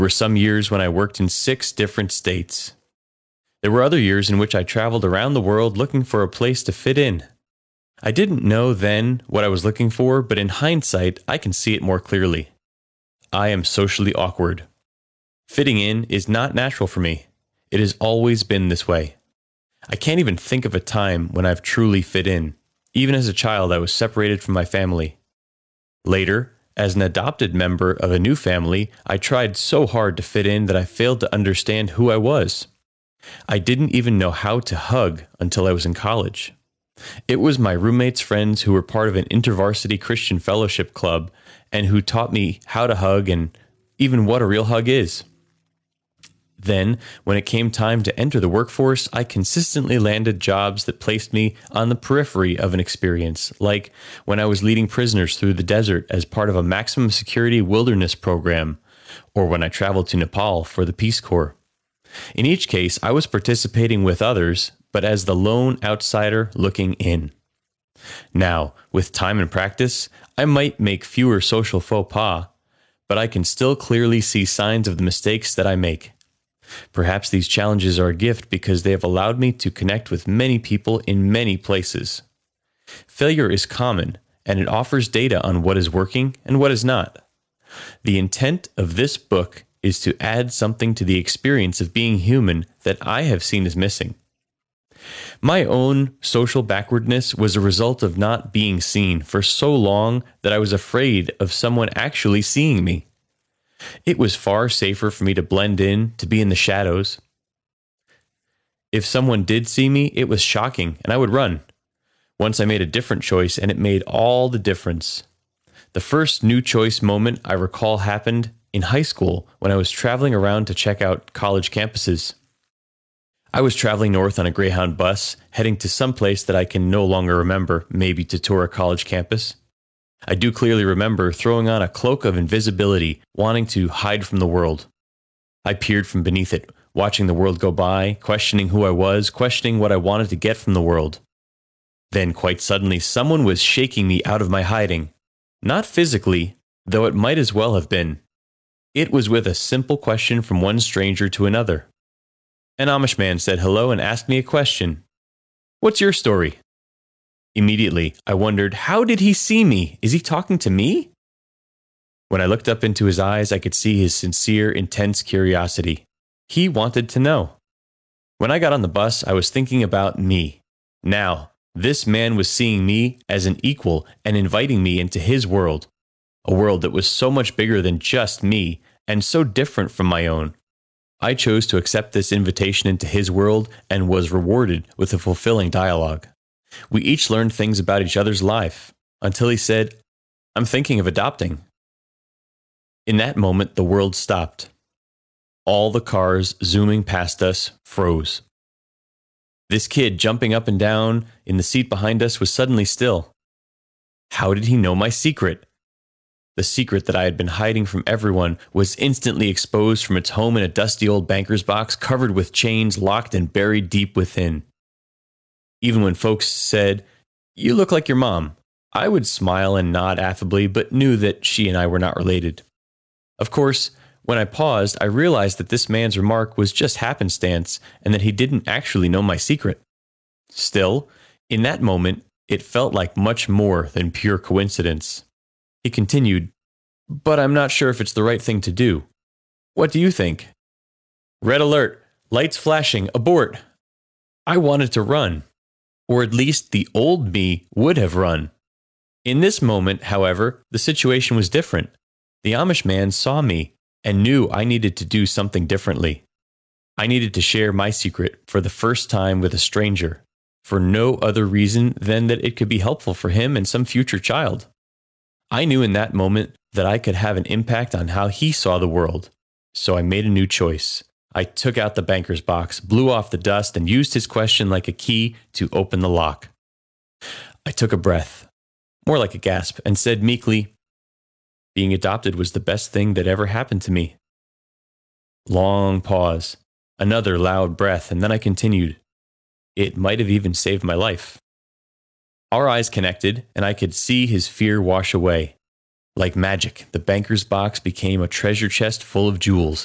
There were some years when I worked in 6 different states. There were other years in which I traveled around the world looking for a place to fit in. I didn't know then what I was looking for, but in hindsight, I can see it more clearly. I am socially awkward. Fitting in is not natural for me. It has always been this way. I can't even think of a time when I've truly fit in. Even as a child, I was separated from my family. Later, as an adopted member of a new family, I tried so hard to fit in that I failed to understand who I was. I didn't even know how to hug until I was in college. It was my roommate's friends who were part of an InterVarsity Christian Fellowship Club and who taught me how to hug and even what a real hug is. Then, when it came time to enter the workforce, I consistently landed jobs that placed me on the periphery of an experience, like when I was leading prisoners through the desert as part of a maximum security wilderness program, or when I traveled to Nepal for the Peace Corps. In each case, I was participating with others, but as the lone outsider looking in. Now, with time and practice, I might make fewer social faux pas, but I can still clearly see signs of the mistakes that I make. Perhaps these challenges are a gift because they have allowed me to connect with many people in many places. Failure is common, and it offers data on what is working and what is not. The intent of this book is to add something to the experience of being human that I have seen as missing. My own social backwardness was a result of not being seen for so long that I was afraid of someone actually seeing me. It was far safer for me to blend in, to be in the shadows. If someone did see me, it was shocking, and I would run. Once I made a different choice, and it made all the difference. The first new choice moment I recall happened in high school when I was traveling around to check out college campuses. I was traveling north on a Greyhound bus, heading to some place that I can no longer remember, maybe to tour a college campus. I do clearly remember throwing on a cloak of invisibility, wanting to hide from the world. I peered from beneath it, watching the world go by, questioning who I was, questioning what I wanted to get from the world. Then, quite suddenly, someone was shaking me out of my hiding. Not physically, though it might as well have been. It was with a simple question from one stranger to another. An Amish man said hello and asked me a question. "What's your story?" Immediately, I wondered, how did he see me? Is he talking to me? When I looked up into his eyes, I could see his sincere, intense curiosity. He wanted to know. When I got on the bus, I was thinking about me. Now, this man was seeing me as an equal and inviting me into his world, a world that was so much bigger than just me and so different from my own. I chose to accept this invitation into his world and was rewarded with a fulfilling dialogue. We each learned things about each other's life, until he said, "I'm thinking of adopting." In that moment, the world stopped. All the cars zooming past us froze. This kid jumping up and down in the seat behind us was suddenly still. How did he know my secret? The secret that I had been hiding from everyone was instantly exposed from its home in a dusty old banker's box covered with chains locked and buried deep within. Even when folks said, "You look like your mom," I would smile and nod affably, but knew that she and I were not related. Of course, when I paused, I realized that this man's remark was just happenstance and that he didn't actually know my secret. Still, in that moment, it felt like much more than pure coincidence. He continued, "But I'm not sure if it's the right thing to do. What do you think?" Red alert, lights flashing, abort. I wanted to run. Or at least the old me would have run. In this moment, however, the situation was different. The Amish man saw me and knew I needed to do something differently. I needed to share my secret for the first time with a stranger, for no other reason than that it could be helpful for him and some future child. I knew in that moment that I could have an impact on how he saw the world, so I made a new choice. I took out the banker's box, blew off the dust, and used his question like a key to open the lock. I took a breath, more like a gasp, and said meekly, "Being adopted was the best thing that ever happened to me." Long pause, another loud breath, and then I continued, "It might have even saved my life." Our eyes connected, and I could see his fear wash away. Like magic, the banker's box became a treasure chest full of jewels,